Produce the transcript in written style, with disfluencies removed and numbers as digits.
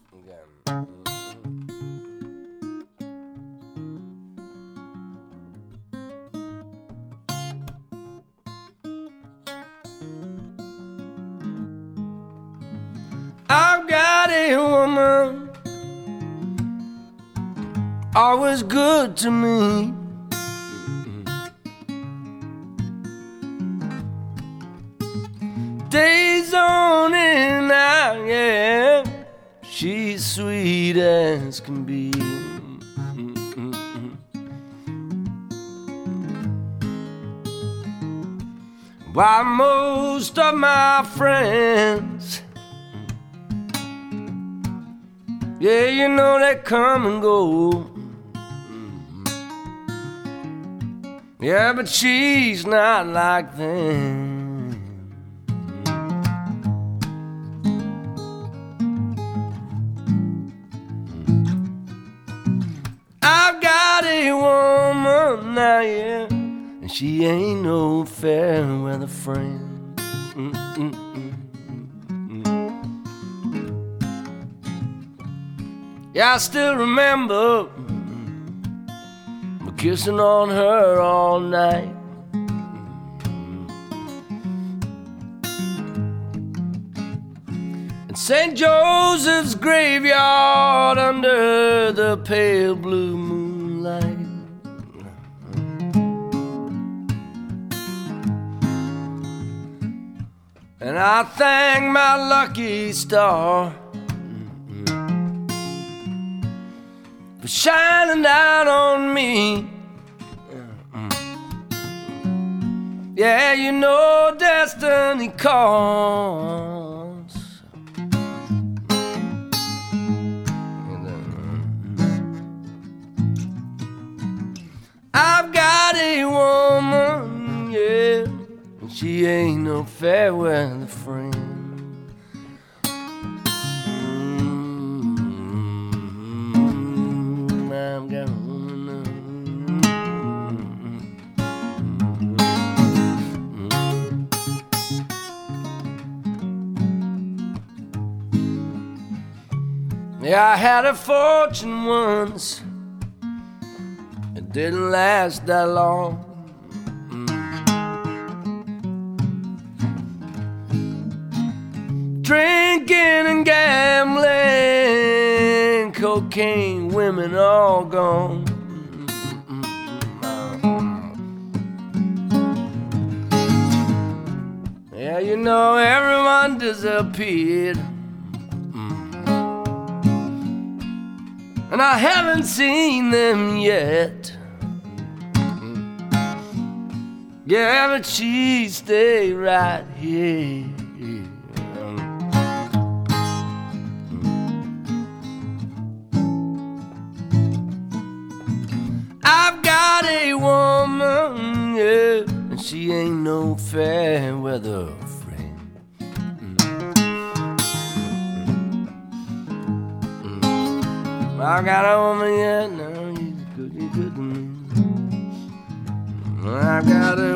again. I've got a woman, always good to me. Days on and out, yeah, she's sweet as can be. While most of my friends, yeah, you know they come and go. Yeah, but she's not like them. I've got a woman now, yeah, and she ain't no fair weather friend. Yeah, I still remember kissing on her all night. In St. Joseph's graveyard under the pale blue moonlight. And I thank my lucky star for shining down on me. Yeah, you know destiny calls. I've got a woman, yeah, and she ain't no fair weather friend. I've got a woman. Yeah, I had a fortune once. It didn't last that long. Drinking and gambling, cocaine, women all gone. Yeah, you know everyone disappeared. And I haven't seen them yet. Yeah, but she stay right here. I've got a woman, yeah, and she ain't no fair weather friend. I got a woman, yeah, no, you're good to me. I got a